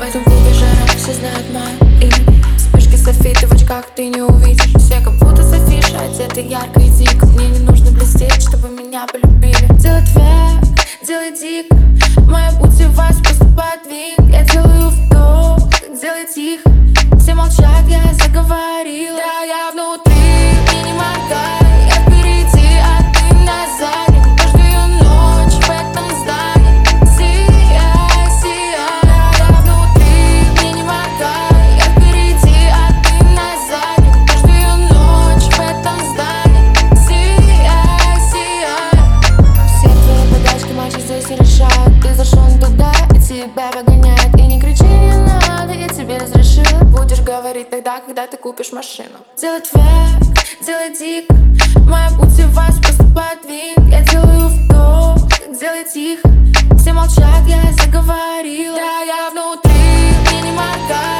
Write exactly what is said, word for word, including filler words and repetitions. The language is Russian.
этом клубе жара, все знают мое имя. Вспышки софиты в очках ты не увидишь. Все как будто с афиши, одеты ярко и дико. Мне не нужно блестеть, чтобы меня полюбили. Делай твек, делай дико. Моя путь в вас просто подвиг. Я делаю вдох, делай тихо. Все молчат, я заговорила. Да, я внутри, мне не моргай. Я впереди, а ты назад. Каждую ночь в этом здании сияй, сияй. Да, я внутри, мне не моргай. Я впереди, а ты назад. Каждую ночь в этом здании сияй, сияй. Все твои подачки матчи здесь не решают. Ты зашел туда, и тебя погоняет. И не кричи, не надо, я тебе разрешила. Будешь говорить тогда, когда ты купишь машину. Делай твек, делай дико. Моя путь в вас просто подвиг. Я делаю вдох, делай тихо. Все молчат, я заговорила. Да, я внутри, мне не моргай.